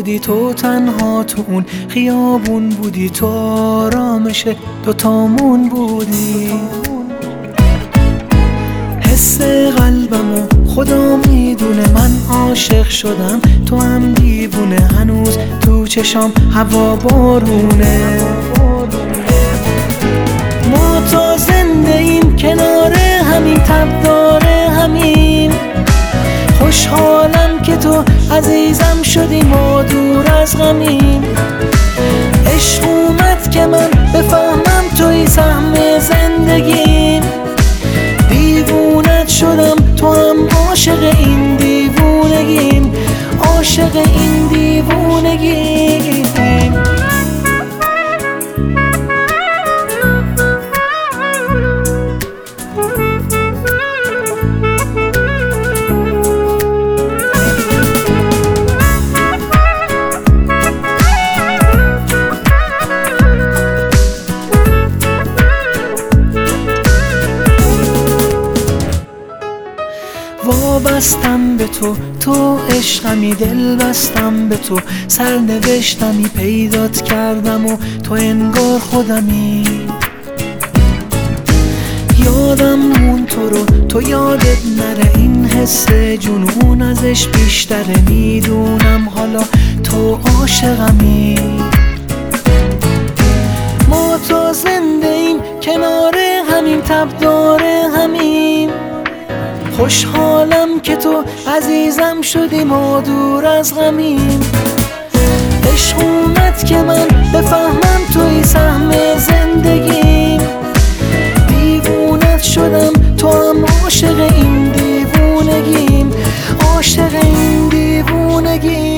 بودی، تو تنها تو اون خیابون بودی، تو آرامش دوتامون بودی. حس قلبمو خدا میدونه، من عاشق شدم تو هم دیوونه، هنوز تو چشام هوا بارونه. ما تا زنده ایم کنار همین، تب داره همین. خوشحالم که تو عزیزم شدی، ما دور از غمیم. عشق اومد که من بفهمم توی سهم زندگیم. دیوونت شدم، تو هم عاشق این دیوونگیم، عاشق این دیوونگیم. وابستم به تو، تو عشقمی، دل بستم به تو، سرنوشتمی، پیدات کردم و تو انگار خودمی. یادم مون تو رو، تو یادت نره، این حس جنون ازش بیشتره. میدونم حالا تو عاشقمی. ما تا زنده ایم کنار همین، تب داره همین. خوشحالم که تو عزیزم شدی، ما دور از غمیم. عشق اومد که من بفهمم توی سهم زندگیم. دیوونت شدم، تو هم عاشق این دیوونگیم، عاشق این دیوونگیم.